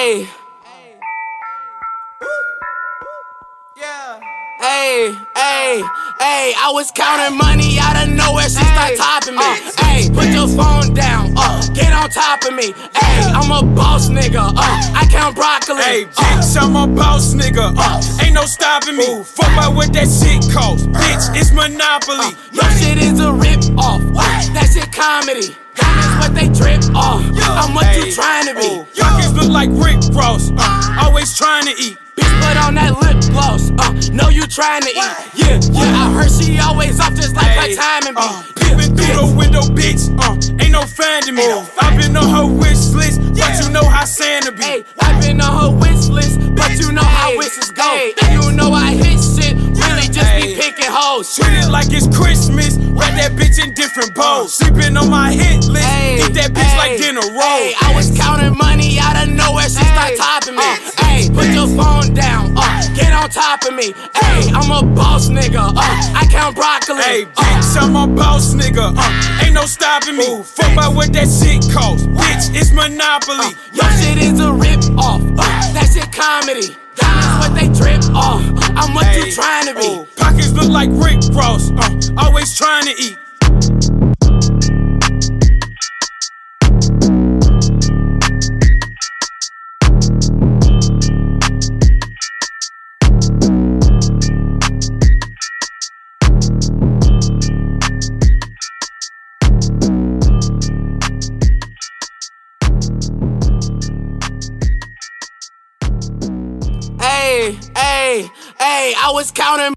Hey, I was counting money out of nowhere, she start topping me. Hey, put your phone down, get on top of me. Hey, I'm a boss nigga, I count broccoli. Hey, bitch, I'm a boss nigga, ain't no stopping me. Fuck about what that shit cost, bitch, it's Monopoly. Your shit is a rip-off, that shit comedy. That's what they drip off, how much you trying to be? Pockets look like Rick Ross, always trying to eat. Bitch, put on that lip gloss, know you trying to eat. Yeah, I heard she always off just like her timing be. Peeping through the window, bitch, ain't no finding me. I've been on her wish list, but you know how Santa be. Hey, I've been on her wish list, but you know how wishes go. You know I hit shit, really just be picking hoes. Treat it like it's Christmas, wrap that bitch in different bowls. She been on my hit list, eat that bitch like dinner roll. I was counting money out of nowhere, she start topping me. Hey, put your phone down, get on top of me. Hey, I'm a boss nigga, I count broccoli. Hey, bitch, I'm a boss nigga, ain't no stopping me. Fuck about what that shit cost, bitch, it's Monopoly. Your shit is a rip-off, that shit comedy. That's what they drip off, how much you trying to be? Pockets look like Rick Ross, always trying to eat. Hey, I was counting